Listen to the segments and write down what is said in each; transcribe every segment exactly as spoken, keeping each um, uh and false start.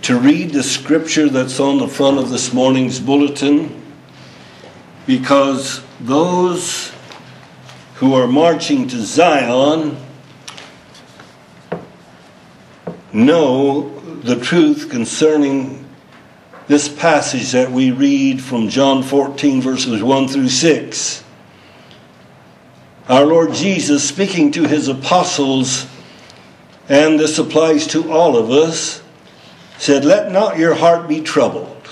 to read the scripture that's on the front of this morning's bulletin, because those who are marching to Zion know the truth concerning this passage that we read from John fourteen, verses one through six. Our Lord Jesus, speaking to his apostles, and this applies to all of us, said, "Let not your heart be troubled.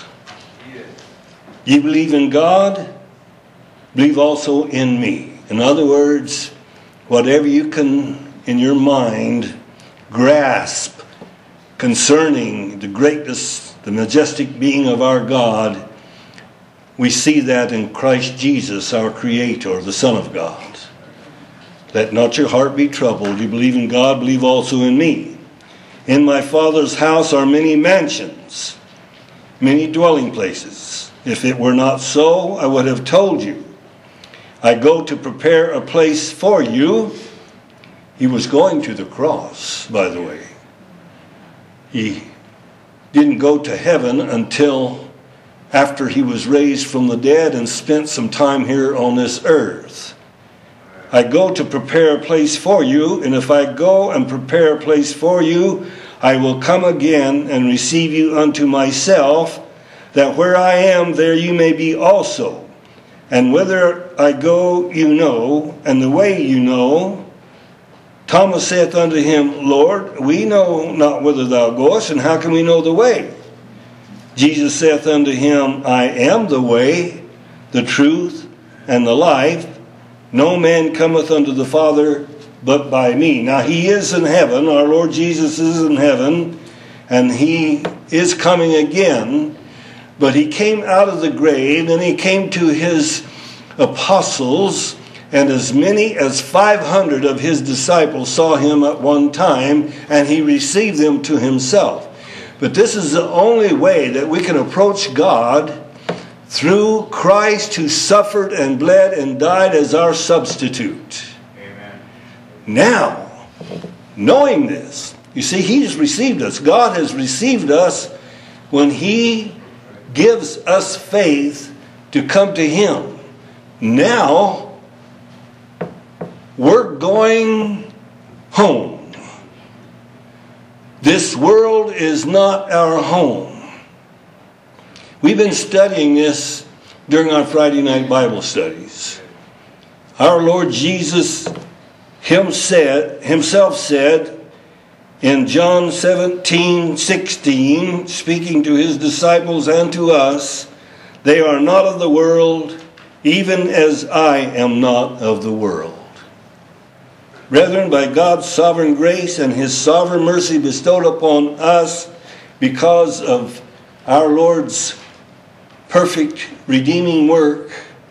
Ye believe in God, believe also in me." In other words, whatever you can in your mind grasp concerning the greatness, the majestic being of our God, we see that in Christ Jesus, our Creator, the Son of God. Let not your heart be troubled. You believe in God, believe also in me. In my Father's house are many mansions, many dwelling places. If it were not so, I would have told you. I go to prepare a place for you. He was going to the cross, by the way. He didn't go to heaven until after he was raised from the dead and spent some time here on this earth. I go to prepare a place for you, and if I go and prepare a place for you, I will come again and receive you unto myself, that where I am, there you may be also. And whither I go, you know, and the way you know. Thomas saith unto him, Lord, we know not whither thou goest, and how can we know the way? Jesus saith unto him, I am the way, the truth, and the life. No man cometh unto the Father but by me. Now he is in heaven. Our Lord Jesus is in heaven. And he is coming again. But he came out of the grave. And he came to his apostles. And as many as five hundred of his disciples saw him at one time. And he received them to himself. But this is the only way that we can approach God, through Christ, who suffered and bled and died as our substitute. Amen. Now, knowing this, you see, he's received us. God has received us when he gives us faith to come to him. Now, we're going home. This world is not our home. We've been studying this during our Friday night Bible studies. Our Lord Jesus himself said in John seventeen sixteen, speaking to his disciples and to us, they are not of the world, even as I am not of the world. Brethren, by God's sovereign grace and his sovereign mercy bestowed upon us because of our Lord's perfect redeeming work,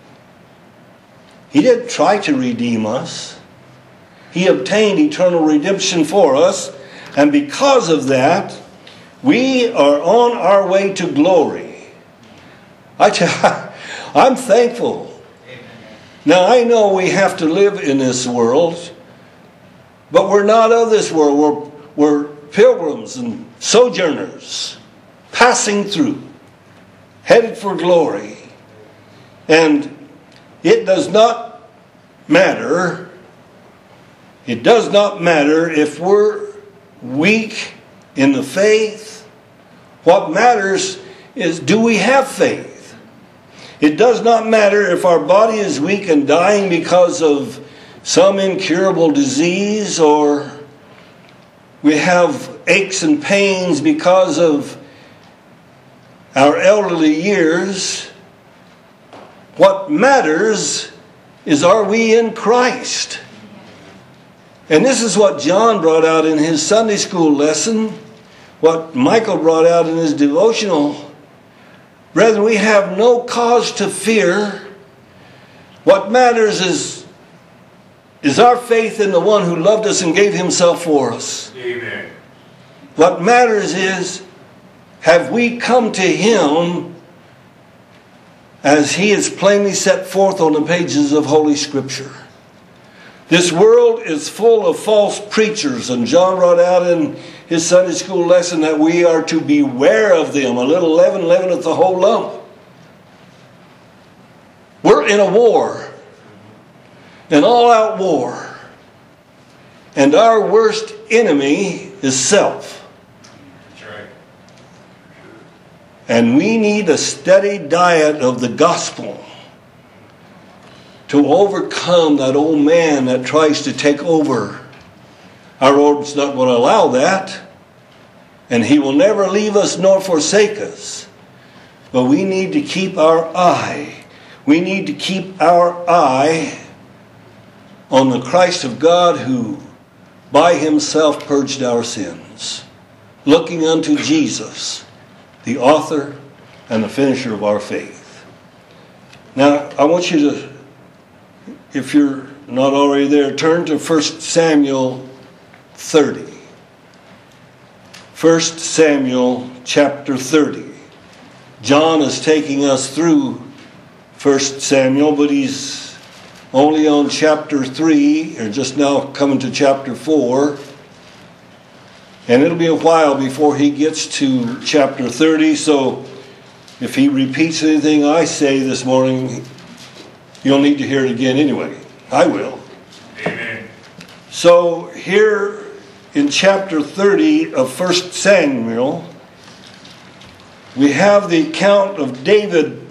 he didn't try to redeem us. He obtained eternal redemption for us, and because of that, we are on our way to glory. I tell, I'm thankful. Now I know we have to live in this world, but we're not of this world. We're, we're pilgrims and sojourners passing through, headed for glory. And it does not matter, it does not matter if we're weak in the faith. What matters is, do we have faith? It does not matter if our body is weak and dying because of some incurable disease, or we have aches and pains because of our elderly years. What matters is, are we in Christ? And this is what John brought out in his Sunday school lesson, what Michael brought out in his devotional. Brethren, we have no cause to fear. What matters is, is our faith in the one who loved us and gave himself for us. Amen. What matters is, have we come to him as he is plainly set forth on the pages of Holy Scripture? This world is full of false preachers, and John brought out in his Sunday school lesson that we are to beware of them. A little leaven leaveneth the whole lump. We're in a war, an all-out war. And our worst enemy is self. That's right. And we need a steady diet of the gospel to overcome that old man that tries to take over. Our Lord's not going to allow that. And He will never leave us nor forsake us. But we need to keep our eye. We need to keep our eye on the Christ of God who by Himself purged our sins. Looking unto Jesus, the author and the finisher of our faith. Now, I want you to, if you're not already there, turn to First Samuel thirty. First Samuel chapter thirty. John is taking us through First Samuel, but he's only on chapter three, or just now coming to chapter four. And it'll be a while before he gets to chapter thirty, so if he repeats anything I say this morning, you'll need to hear it again anyway. I will. Amen. So here in chapter thirty of First Samuel, we have the account of David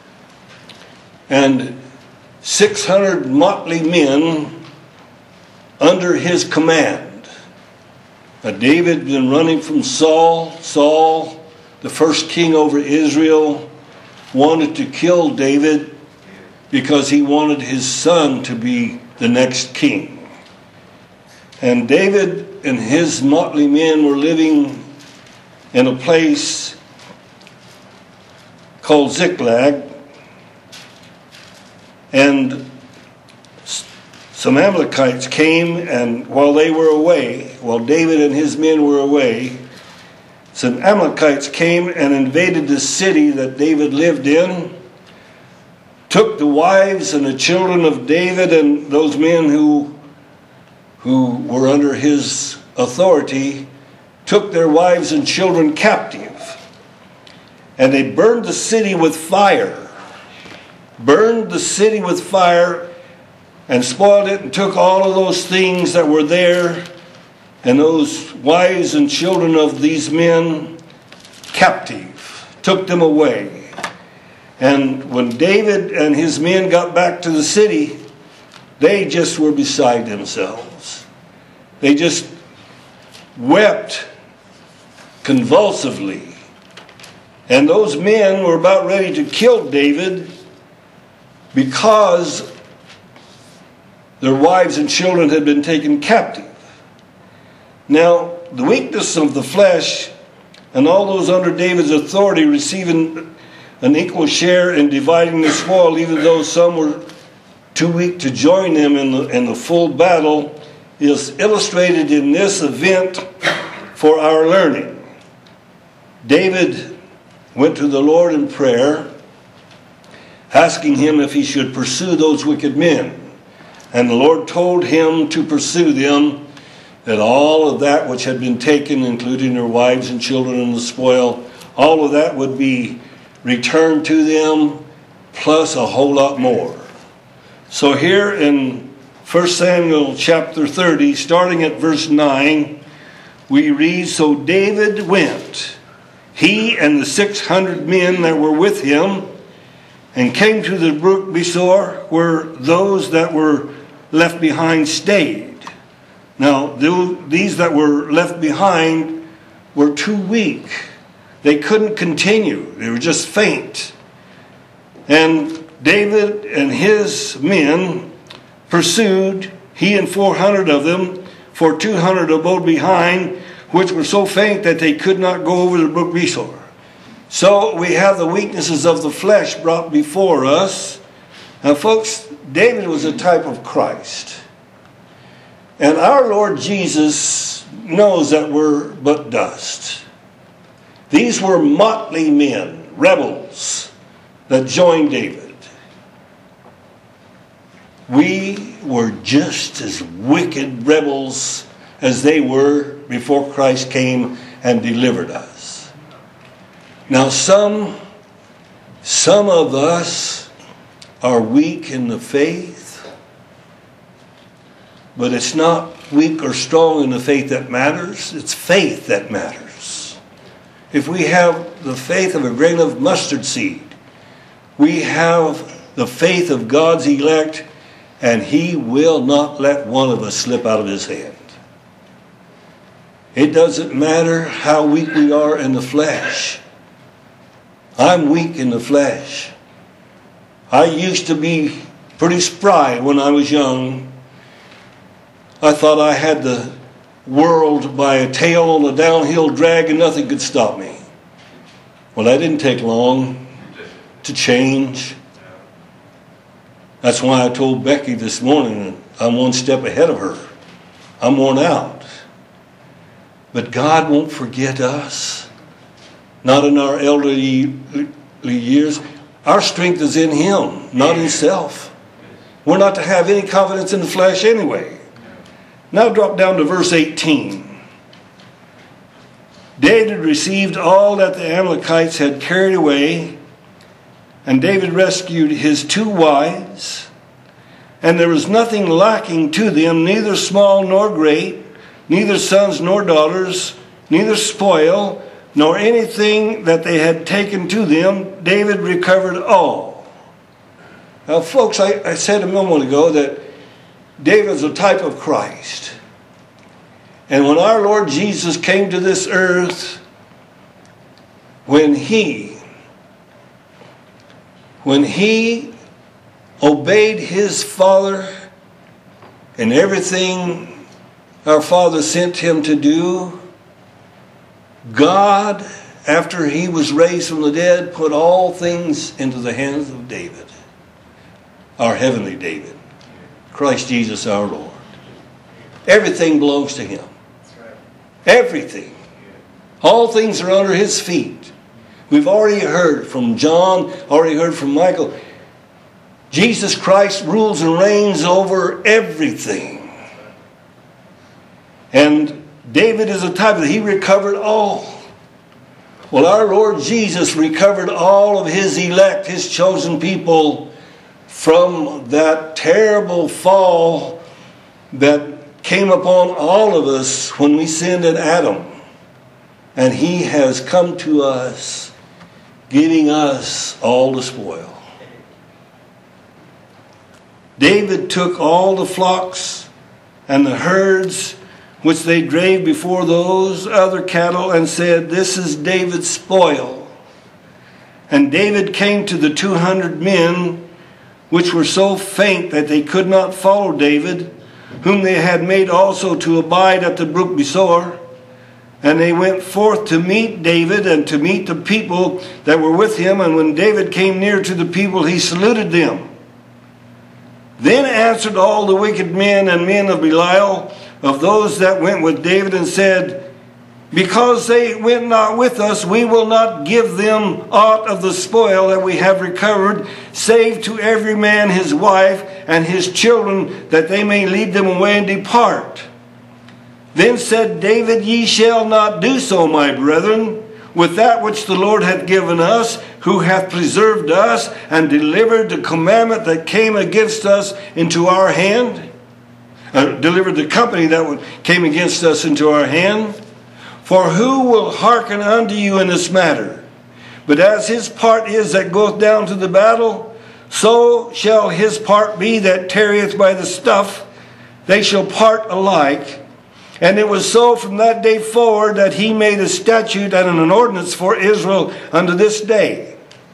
and six hundred motley men under his command. Now, David had been running from Saul. Saul, the first king over Israel, wanted to kill David because he wanted his son to be the next king. And David and his motley men were living in a place called Ziklag. And some Amalekites came, and while they were away, while David and his men were away, some Amalekites came and invaded the city that David lived in, took the wives and the children of David and those men who, who were under his authority, took their wives and children captive. And they burned the city with fire. Burned the city with fire and spoiled it and took all of those things that were there and those wives and children of these men captive. Took them away. And when David and his men got back to the city, they just were beside themselves. They just wept convulsively. And those men were about ready to kill David because their wives and children had been taken captive. Now, the weakness of the flesh and all those under David's authority receiving an equal share in dividing the spoil, even though some were too weak to join them in the, in the full battle, is illustrated in this event for our learning. David went to the Lord in prayer, asking Him if he should pursue those wicked men. And the Lord told him to pursue them, that all of that which had been taken, including their wives and children and the spoil, all of that would be returned to them, plus a whole lot more. So here in First Samuel chapter thirty, starting at verse nine, we read, "So David went, he and the six hundred men that were with him, and came to the brook Besor, where those that were left behind stayed." Now, these that were left behind were too weak. They couldn't continue. They were just faint. And David and his men pursued, he and four hundred of them, for two hundred abode behind, which were so faint that they could not go over the brook Besor. So we have the weaknesses of the flesh brought before us. Now, folks, David was a type of Christ. And our Lord Jesus knows that we're but dust. These were motley men, rebels, that joined David. We were just as wicked rebels as they were before Christ came and delivered us. Now some, some of us are weak in the faith, but it's not weak or strong in the faith that matters. It's faith that matters. If we have the faith of a grain of mustard seed, we have the faith of God's elect, and He will not let one of us slip out of His hand. It doesn't matter how weak we are in the flesh. I'm weak in the flesh. I used to be pretty spry when I was young. I thought I had the world by a tail on a downhill drag and nothing could stop me. Well, that didn't take long to change. That's why I told Becky this morning I'm one step ahead of her. I'm worn out. But God won't forget us. Not in our elderly years. Our strength is in Him, not in self. We're not to have any confidence in the flesh anyway. Now drop down to verse eighteen. David received all that the Amalekites had carried away, and David rescued his two wives, and there was nothing lacking to them, neither small nor great, neither sons nor daughters, neither spoil, nor anything that they had taken to them. David recovered all. Now, folks, I, I said a moment ago that David is a type of Christ. And when our Lord Jesus came to this earth, when He, when He obeyed His Father and everything our Father sent Him to do, God, after He was raised from the dead, put all things into the hands of David, our heavenly David, Christ Jesus our Lord. Everything belongs to Him. Everything. All things are under His feet. We've already heard from John, already heard from Michael. Jesus Christ rules and reigns over everything. And David is a type that he recovered all. Well, our Lord Jesus recovered all of His elect, His chosen people, from that terrible fall that came upon all of us when we sinned in Adam. And He has come to us, giving us all the spoil. David took all the flocks and the herds which they drave before those other cattle, and said, "This is David's spoil." And David came to the two hundred men, which were so faint that they could not follow David, whom they had made also to abide at the brook Besor. And they went forth to meet David and to meet the people that were with him. And when David came near to the people, he saluted them. Then answered all the wicked men and men of Belial, of those that went with David, and said, "Because they went not with us, we will not give them aught of the spoil that we have recovered, save to every man his wife and his children, that they may lead them away and depart." Then said David, "Ye shall not do so, my brethren, with that which the Lord hath given us, who hath preserved us and delivered the commandment that came against us into our hand." Uh, delivered the company that came against us into our hand. "For who will hearken unto you in this matter? But as his part is that goeth down to the battle, so shall his part be that tarrieth by the stuff. They shall part alike." And it was so from that day forward, that he made a statute and an ordinance for Israel unto this day.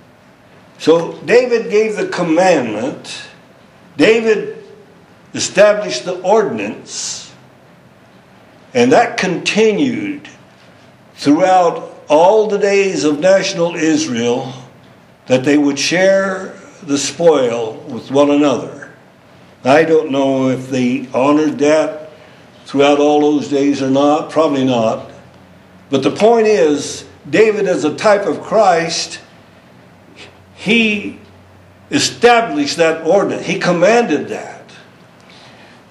So David gave the commandment. David established the ordinance, and that continued throughout all the days of national Israel, that they would share the spoil with one another. I don't know if they honored that throughout all those days or not, probably not. But the point is, David, as a type of Christ, he established that ordinance. He commanded that.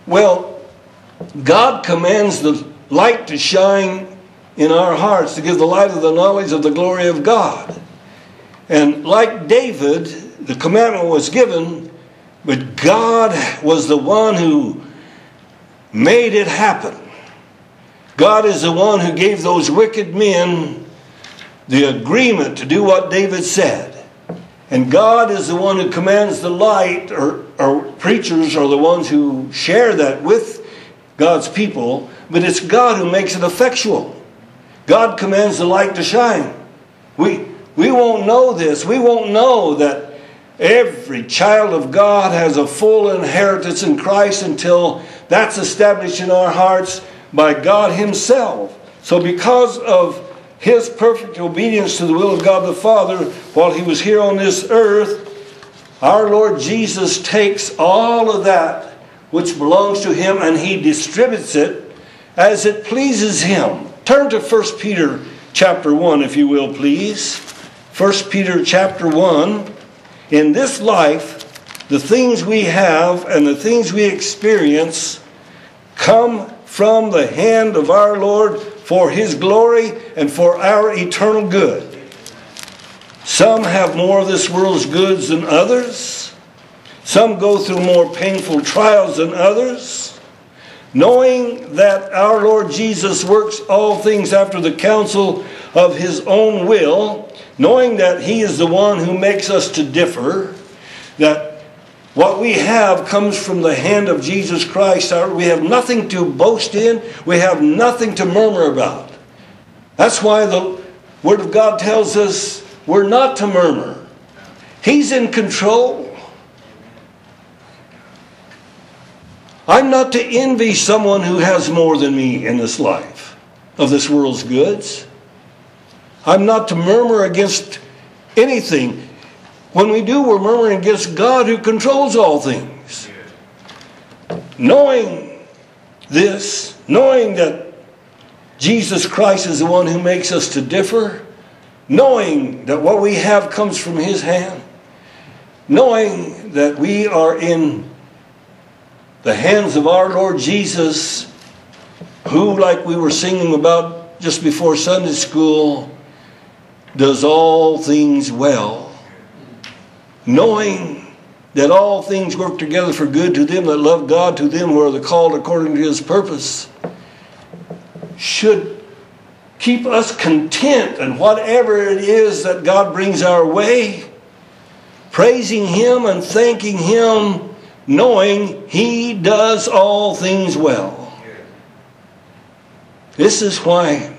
Well, God commands the light to shine in our hearts, to give the light of the knowledge of the glory of God. And like David, the commandment was given, but God was the one who made it happen. God is the one who gave those wicked men the agreement to do what David said. And God is the one who commands the light, or, or preachers are the ones who share that with God's people, but it's God who makes it effectual. God commands the light to shine. We, we won't know this. We won't know that every child of God has a full inheritance in Christ until that's established in our hearts by God Himself. So because of His perfect obedience to the will of God the Father while He was here on this earth, our Lord Jesus takes all of that which belongs to Him and He distributes it as it pleases Him. Turn to First Peter chapter one, if you will, please. First Peter chapter one. In this life, the things we have and the things we experience come from the hand of our Lord for His glory and for our eternal good. Some have more of this world's goods than others. Some go through more painful trials than others. Knowing that our Lord Jesus works all things after the counsel of His own will, knowing that He is the one who makes us to differ, that what we have comes from the hand of Jesus Christ. We have nothing to boast in. We have nothing to murmur about. That's why the Word of God tells us we're not to murmur. He's in control. I'm not to envy someone who has more than me in this life, of this world's goods. I'm not to murmur against anything. When we do, we're murmuring against God who controls all things. Knowing this, knowing that Jesus Christ is the one who makes us to differ, knowing that what we have comes from His hand, knowing that we are in the hands of our Lord Jesus, who, like we were singing about just before Sunday school, does all things well. Knowing that all things work together for good to them that love God, to them who are the called according to His purpose, should keep us content in whatever it is that God brings our way, praising Him and thanking Him, knowing He does all things well. This is why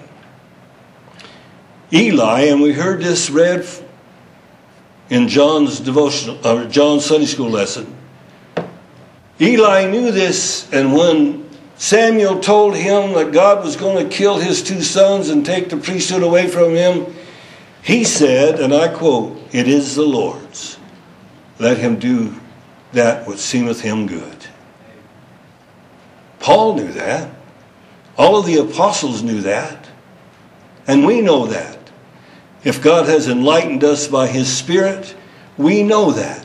Eli, and we heard this read in John's devotional, or John's Sunday school lesson. Eli knew this, and when Samuel told him that God was going to kill his two sons and take the priesthood away from him, he said, and I quote, "It is the Lord's. Let Him do that which seemeth Him good." Paul knew that. All of the apostles knew that. And we know that. If God has enlightened us by His Spirit, we know that.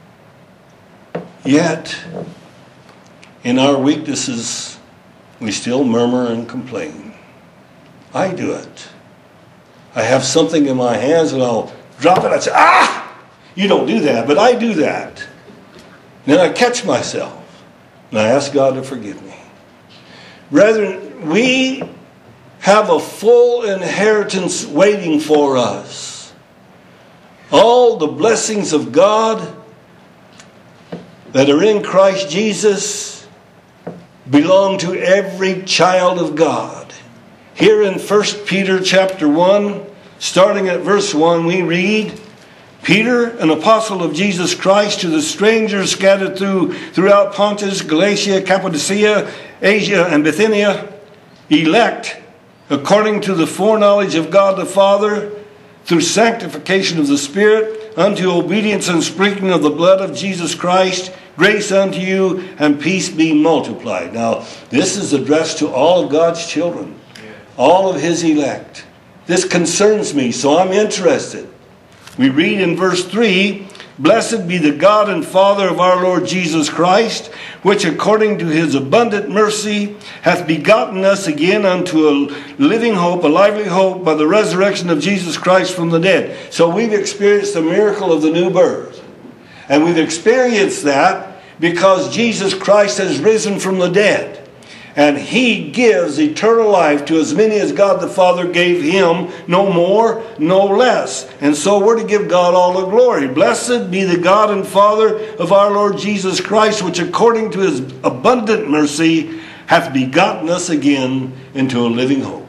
Yet, in our weaknesses, we still murmur and complain. I do it. I have something in my hands and I'll drop it. I say, ah! You don't do that, but I do that. Then I catch myself and I ask God to forgive me. Brethren, we have a full inheritance waiting for us. All the blessings of God that are in Christ Jesus belong to every child of God. Here in First Peter chapter one, starting at verse one, we read, "Peter, an apostle of Jesus Christ, to the strangers scattered through throughout Pontus, Galatia, Cappadocia, Asia, and Bithynia, elect according to the foreknowledge of God the Father, through sanctification of the Spirit, unto obedience and sprinkling of the blood of Jesus Christ, grace unto you and peace be multiplied." Now, this is addressed to all of God's children, all of His elect. This concerns me, so I'm interested. We read in verse three, Blessed be the God and Father of our Lord Jesus Christ, which according to his abundant mercy hath begotten us again unto a living hope, a lively hope, by the resurrection of Jesus Christ from the dead. So we've experienced the miracle of the new birth. And we've experienced that because Jesus Christ has risen from the dead. And he gives eternal life to as many as God the Father gave him, no more, no less. And so we're to give God all the glory. Blessed be the God and Father of our Lord Jesus Christ, which according to his abundant mercy hath begotten us again into a living hope.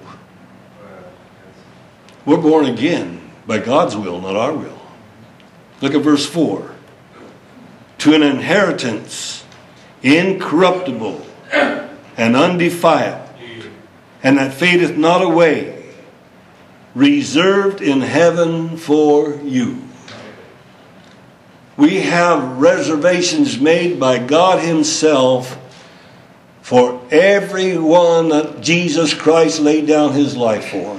We're born again by God's will, not our will. Look at verse four. To an inheritance incorruptible and undefiled, and that fadeth not away, reserved in heaven for you. We have reservations made by God himself for everyone that Jesus Christ laid down his life for.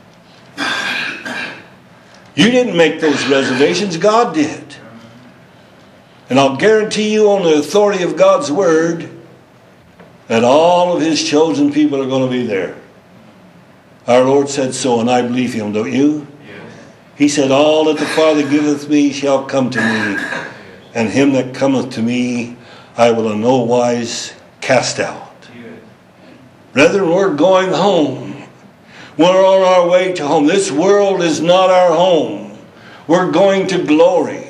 You didn't make those reservations, God did. And I'll guarantee you on the authority of God's word that all of his chosen people are going to be there. Our Lord said so, and I believe him, don't you? Yes. He said, all that the Father giveth me shall come to me, and him that cometh to me I will in no wise cast out. Yes. Brethren, we're going home. We're on our way to home. This world is not our home. We're going to glory.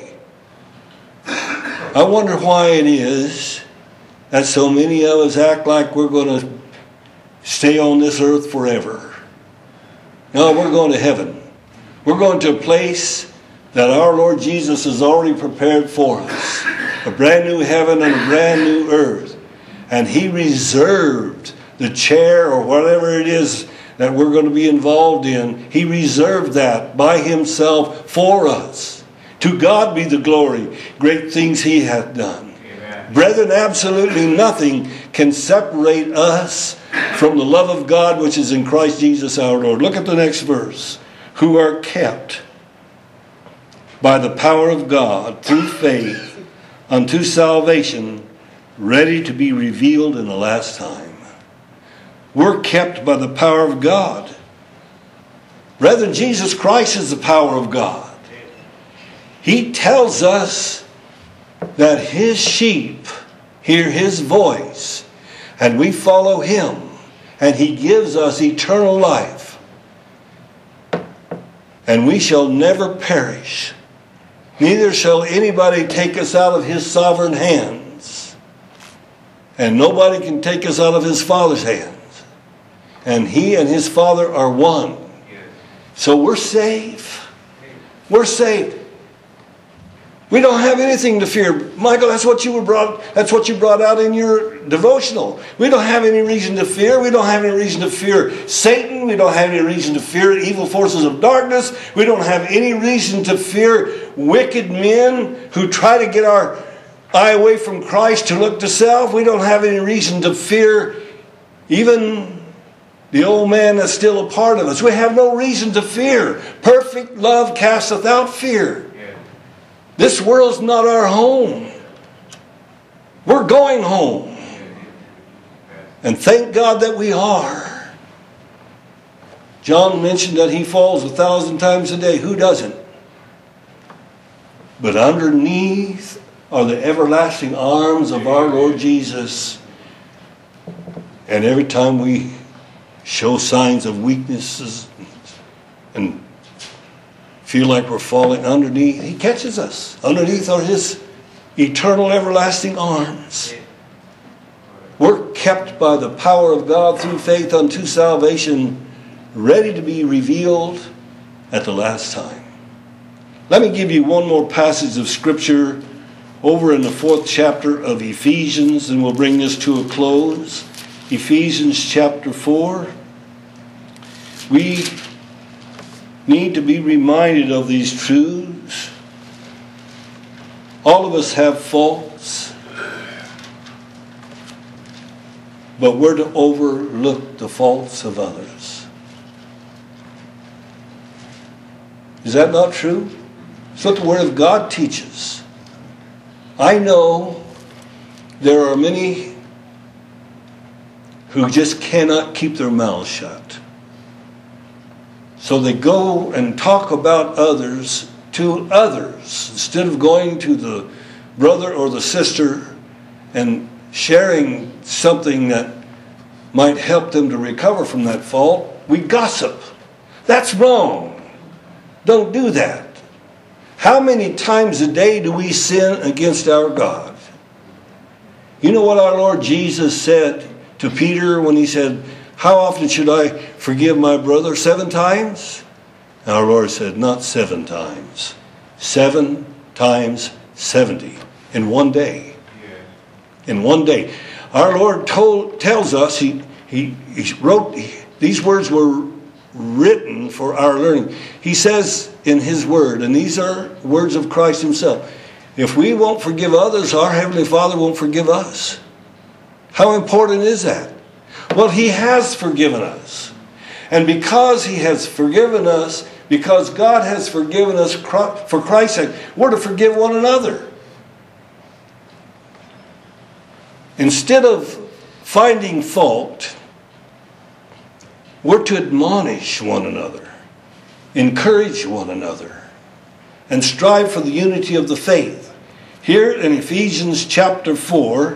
I wonder why it is that so many of us act like we're going to stay on this earth forever. No, we're going to heaven. We're going to a place that our Lord Jesus has already prepared for us. A brand new heaven and a brand new earth. And he reserved the chair or whatever it is that we're going to be involved in. He reserved that by himself for us. To God be the glory. Great things he hath done. Brethren, absolutely nothing can separate us from the love of God which is in Christ Jesus our Lord. Look at the next verse. Who are kept by the power of God through faith unto salvation, ready to be revealed in the last time. We're kept by the power of God. Brethren, Jesus Christ is the power of God. He tells us that his sheep hear his voice, and we follow him, and he gives us eternal life. And we shall never perish, neither shall anybody take us out of his sovereign hands. And nobody can take us out of his Father's hands. And he and his Father are one. So we're safe. We're saved. We don't have anything to fear. Michael, that's what you were brought that's what you brought out in your devotional. We don't have any reason to fear. We don't have any reason to fear Satan. We don't have any reason to fear evil forces of darkness. We don't have any reason to fear wicked men who try to get our eye away from Christ to look to self. We don't have any reason to fear even the old man that's still a part of us. We have no reason to fear. Perfect love casteth out fear. This world's not our home. We're going home. And thank God that we are. John mentioned that he falls a thousand times a day. Who doesn't? But underneath are the everlasting arms of our Lord Jesus. And every time we show signs of weaknesses and feel like we're falling underneath, he catches us. Underneath are his eternal everlasting arms. We're kept by the power of God through faith unto salvation, ready to be revealed at the last time. Let me give you one more passage of Scripture over in the fourth chapter of Ephesians, and we'll bring this to a close. Ephesians chapter four. We need to be reminded of these truths. All of us have faults, but we're to overlook the faults of others. Is that not true? It's what the Word of God teaches. I know there are many who just cannot keep their mouths shut. So they go and talk about others to others instead of going to the brother or the sister and sharing something that might help them to recover from that fault. We gossip. That's wrong. Don't do that. How many times a day do we sin against our God? You know what our Lord Jesus said to Peter when he said, how often should I forgive my brother? Seven times? And our Lord said, not seven times. Seven times seventy in one day. In one day. Our Lord told, tells us, he, he, he wrote, he, these words were written for our learning. He says in his word, and these are words of Christ himself, if we won't forgive others, our Heavenly Father won't forgive us. How important is that? Well, he has forgiven us. And because he has forgiven us, because God has forgiven us for Christ's sake, we're to forgive one another. Instead of finding fault, we're to admonish one another, encourage one another, and strive for the unity of the faith. Here in Ephesians chapter four,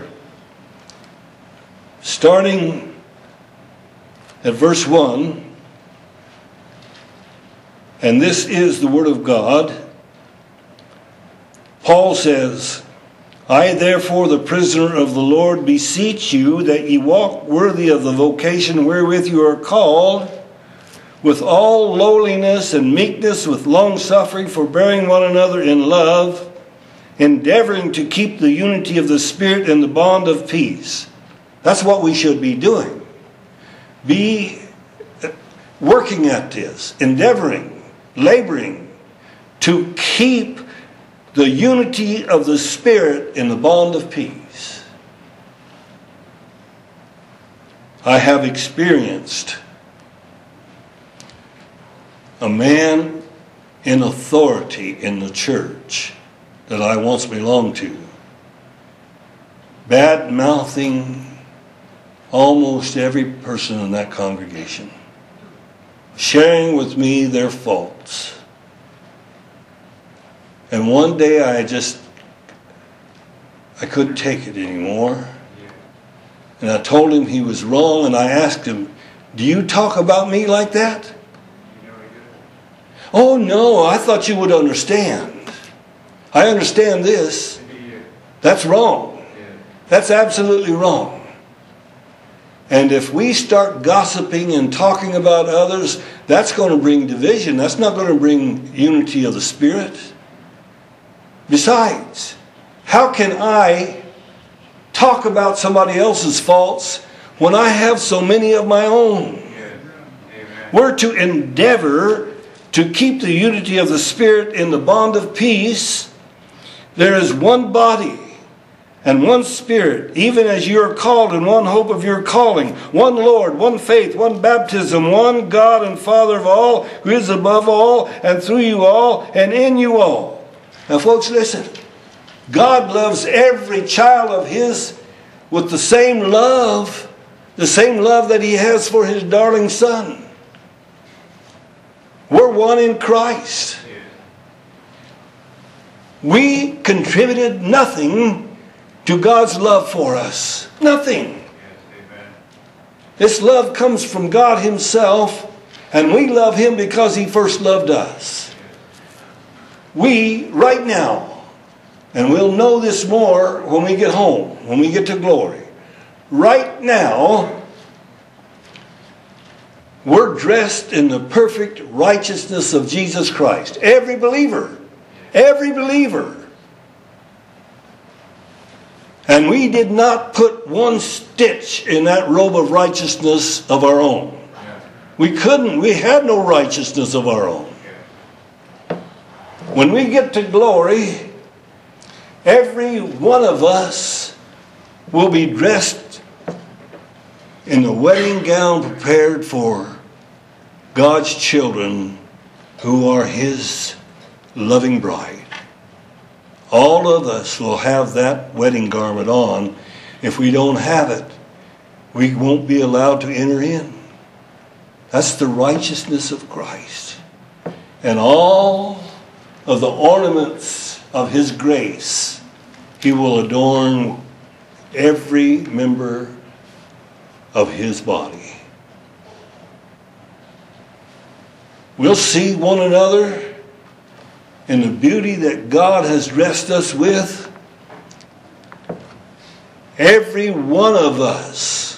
starting at verse one, and this is the Word of God, Paul says, I therefore, the prisoner of the Lord, beseech you that ye walk worthy of the vocation wherewith you are called, with all lowliness and meekness, with long-suffering, forbearing one another in love, endeavoring to keep the unity of the Spirit in the bond of peace. That's what we should be doing. Be working at this, endeavoring, laboring to keep the unity of the Spirit in the bond of peace. I have experienced a man in authority in the church that I once belonged to, bad-mouthing almost every person in that congregation, sharing with me their faults. And one day I just, I couldn't take it anymore. And I told him he was wrong, and I asked him, do you talk about me like that? Oh no, I thought you would understand. I understand this. That's wrong. That's absolutely wrong. And if we start gossiping and talking about others, that's going to bring division. That's not going to bring unity of the Spirit. Besides, how can I talk about somebody else's faults when I have so many of my own? We're to endeavor to keep the unity of the Spirit in the bond of peace. There is one body and one Spirit, even as you are called in one hope of your calling, one Lord, one faith, one baptism, one God and Father of all, who is above all, and through you all, and in you all. Now folks, listen. God loves every child of His with the same love, the same love that He has for His darling Son. We're one in Christ. We contributed nothing to God's love for us. Nothing. This love comes from God Himself, and we love Him because He first loved us. We, right now, and we'll know this more when we get home, when we get to glory. Right now, we're dressed in the perfect righteousness of Jesus Christ. Every believer. Every believer. And we did not put one stitch in that robe of righteousness of our own. We couldn't. We had no righteousness of our own. When we get to glory, every one of us will be dressed in the wedding gown prepared for God's children who are His loving bride. All of us will have that wedding garment on. If we don't have it, we won't be allowed to enter in. That's the righteousness of Christ. And all of the ornaments of His grace, He will adorn every member of His body. We'll see one another in the beauty that God has dressed us with. Every one of us.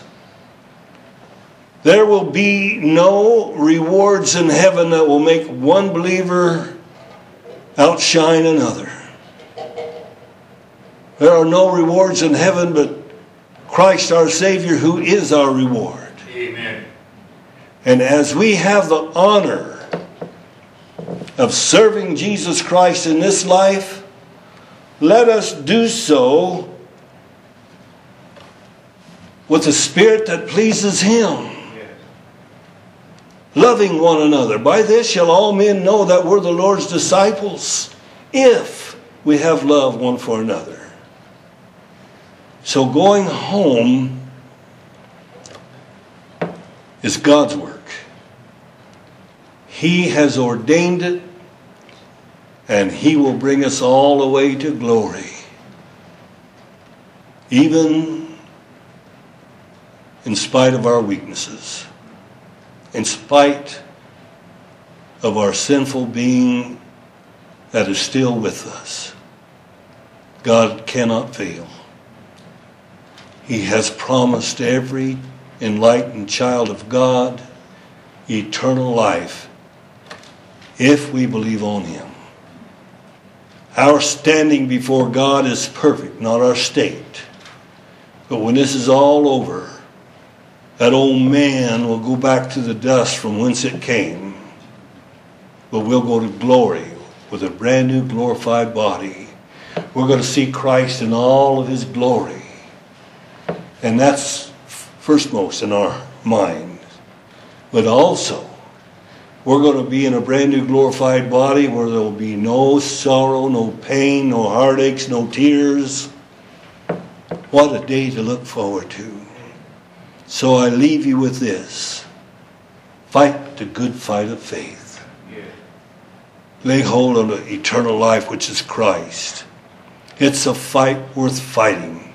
There will be no rewards in heaven that will make one believer outshine another. There are no rewards in heaven but Christ our Savior, who is our reward. Amen. And as we have the honor of serving Jesus Christ in this life, let us do so with a spirit that pleases Him. Loving one another. By this shall all men know that we're the Lord's disciples, if we have love one for another. So going home is God's work. He has ordained it, and He will bring us all the way to glory. Even in spite of our weaknesses. In spite of our sinful being that is still with us. God cannot fail. He has promised every enlightened child of God eternal life if we believe on Him. Our standing before God is perfect, not our state. But when this is all over, that old man will go back to the dust from whence it came. But we'll go to glory with a brand new glorified body. We're going to see Christ in all of His glory. And that's firstmost in our mind. But also, we're going to be in a brand new glorified body where there will be no sorrow, no pain, no heartaches, no tears. What a day to look forward to. So I leave you with this. Fight the good fight of faith. Yeah. Lay hold on the eternal life which is Christ. It's a fight worth fighting.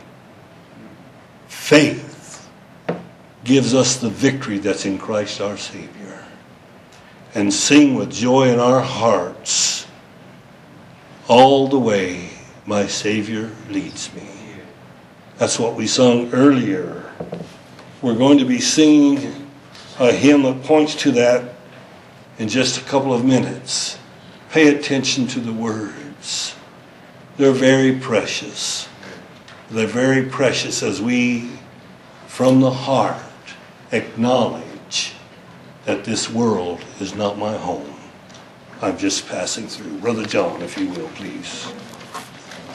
Faith gives us the victory that's in Christ our Savior. And sing with joy in our hearts. All the way my Savior leads me. That's what we sung earlier. We're going to be singing a hymn that points to that in just a couple of minutes. Pay attention to the words. They're very precious. They're very precious as we, from the heart, acknowledge that this world is not my home. I'm just passing through. Brother John, if you will, please.